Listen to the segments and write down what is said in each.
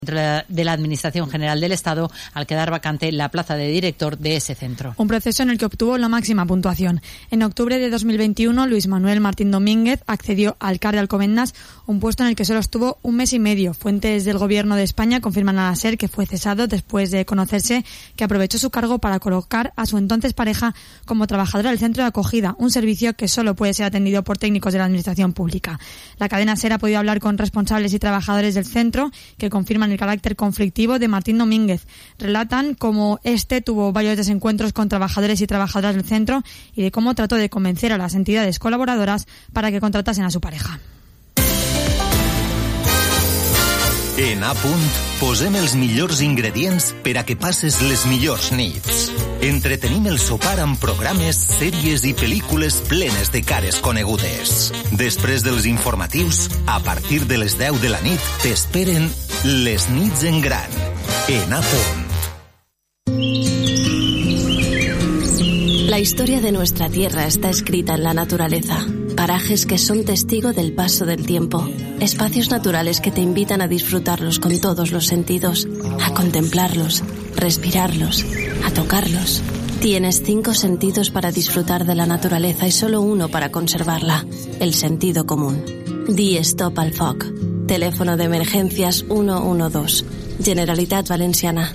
de la Administración General del Estado al quedar vacante la plaza de director de ese centro. Un proceso en el que obtuvo la máxima puntuación. En octubre de 2021, Luis Manuel Martín Domínguez accedió al CAR de Alcobendas, un puesto en el que solo estuvo un mes y medio. Fuentes del Gobierno de España confirman a la SER que fue cesado después de conocerse que aprovechó su cargo para colocar a su entonces pareja como trabajadora del centro de acogida, un servicio que solo puede ser atendido por técnicos de la Administración Pública. La cadena SER ha podido hablar con responsables y trabajadores del centro que confirman el carácter conflictivo de Martín Domínguez. Relatan cómo tuvo varios desencuentros con trabajadores y trabajadoras del centro y de cómo trató de convencer a las entidades colaboradoras para que contratasen a su pareja. En A Punt posem els millors ingredients per a que passes les millors nits. Entretenim el sopar amb programes, sèries i pel·lícules plenes de cares conegudes. Després dels informatius, a partir de les 10 de la nit, t'esperen les nits en gran. En A Punt. La historia de nuestra tierra está escrita en la naturaleza. Parajes que son testigo del paso del tiempo. Espacios naturales que te invitan a disfrutarlos con todos los sentidos, a contemplarlos, respirarlos, a tocarlos. Tienes 5 sentidos para disfrutar de la naturaleza y solo uno para conservarla, el sentido común. Di stop al foc. Teléfono de emergencias 112. Generalitat Valenciana.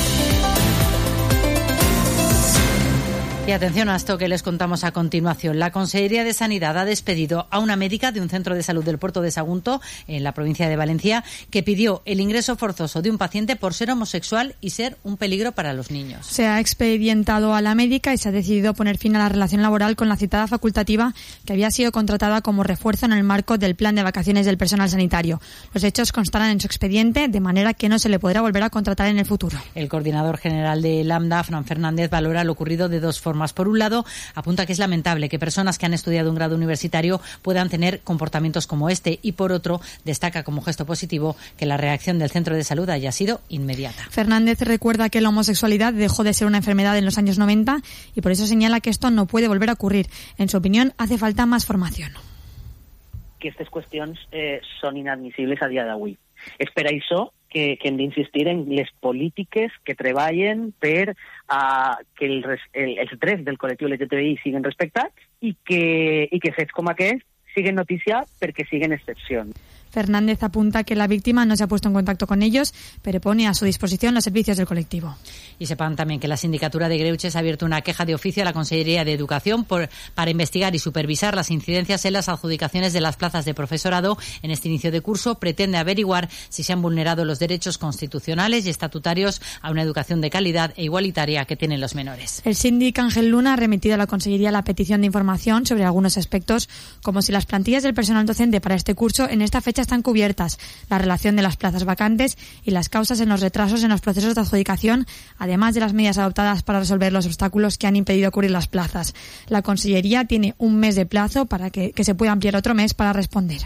Y atención a esto que les contamos a continuación. La Consellería de Sanidad ha despedido a una médica de un centro de salud del puerto de Sagunto, en la provincia de Valencia, que pidió el ingreso forzoso de un paciente por ser homosexual y ser un peligro para los niños. Se ha expedientado a la médica y se ha decidido poner fin a la relación laboral con la citada facultativa que había sido contratada como refuerzo en el marco del plan de vacaciones del personal sanitario. Los hechos constarán en su expediente, de manera que no se le podrá volver a contratar en el futuro. El coordinador general de Lambda, Fran Fernández, valora lo ocurrido de dos formas. Por un lado, apunta que es lamentable que personas que han estudiado un grado universitario puedan tener comportamientos como este, y por otro, destaca como gesto positivo que la reacción del centro de salud haya sido inmediata. Fernández recuerda que la homosexualidad dejó de ser una enfermedad en los años 90 y por eso señala que esto no puede volver a ocurrir. En su opinión, hace falta más formación. Que aquestes qüestions són inadmissibles a dia d'avui. És per això que hem d'insistir en les polítiques que treballen per que els drets del col·lectiu LGTBI siguin respectats i que fets com aquest siguen notícia perquè siguen excepcions. Fernández apunta que la víctima no se ha puesto en contacto con ellos, pero pone a su disposición los servicios del colectivo. Y sepan también que la Sindicatura de Greuges ha abierto una queja de oficio a la Consellería de Educación para investigar y supervisar las incidencias en las adjudicaciones de las plazas de profesorado. En este inicio de curso pretende averiguar si se han vulnerado los derechos constitucionales y estatutarios a una educación de calidad e igualitaria que tienen los menores. El síndic Ángel Luna ha remitido a la Consellería la petición de información sobre algunos aspectos, como si las plantillas del personal docente para este curso en esta fecha están cubiertas, la relación de las plazas vacantes y las causas en los retrasos en los procesos de adjudicación, además de las medidas adoptadas para resolver los obstáculos que han impedido cubrir las plazas. La Consellería tiene un mes de plazo para que se pueda ampliar otro mes para responder.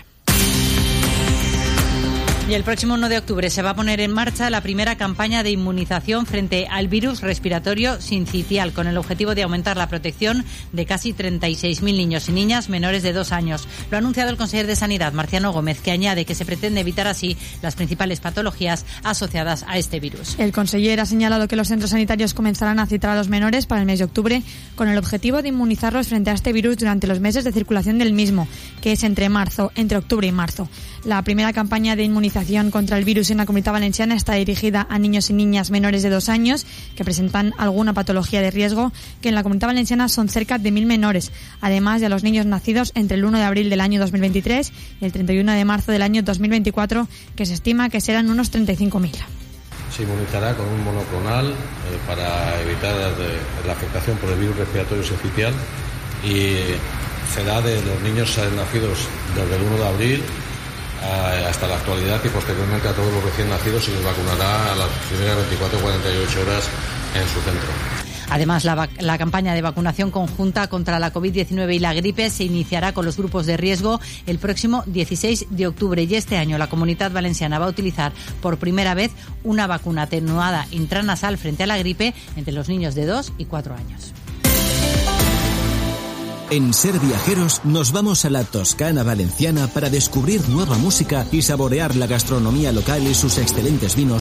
Y el próximo 1 de octubre se va a poner en marcha la primera campaña de inmunización frente al virus respiratorio sincitial, con el objetivo de aumentar la protección de casi 36.000 niños y niñas menores de 2 años. Lo ha anunciado el consejero de Sanidad, Marciano Gómez, que añade que se pretende evitar así las principales patologías asociadas a este virus. El consejero ha señalado que los centros sanitarios comenzarán a citar a los menores para el mes de octubre con el objetivo de inmunizarlos frente a este virus durante los meses de circulación del mismo, que es entre octubre y marzo. La primera campaña de inmunización contra el virus en la Comunidad Valenciana está dirigida a niños y niñas menores de 2 años que presentan alguna patología de riesgo, que en la Comunidad Valenciana son cerca de 1.000 menores, además de a los niños nacidos entre el 1 de abril del año 2023 y el 31 de marzo del año 2024, que se estima que serán unos 35.000. Se inmunizará con un monoclonal para evitar la afectación por el virus respiratorio sincitial y será de los niños nacidos desde el 1 de abril hasta la actualidad, y posteriormente a todos los recién nacidos se les vacunará a las primeras 24 o 48 horas en su centro. Además, la campaña de vacunación conjunta contra la COVID-19 y la gripe se iniciará con los grupos de riesgo el próximo 16 de octubre. Y este año la Comunidad Valenciana va a utilizar por primera vez una vacuna atenuada intranasal frente a la gripe entre los niños de 2 y 4 años. En Ser Viajeros nos vamos a la Toscana valenciana para descubrir nueva música y saborear la gastronomía local y sus excelentes vinos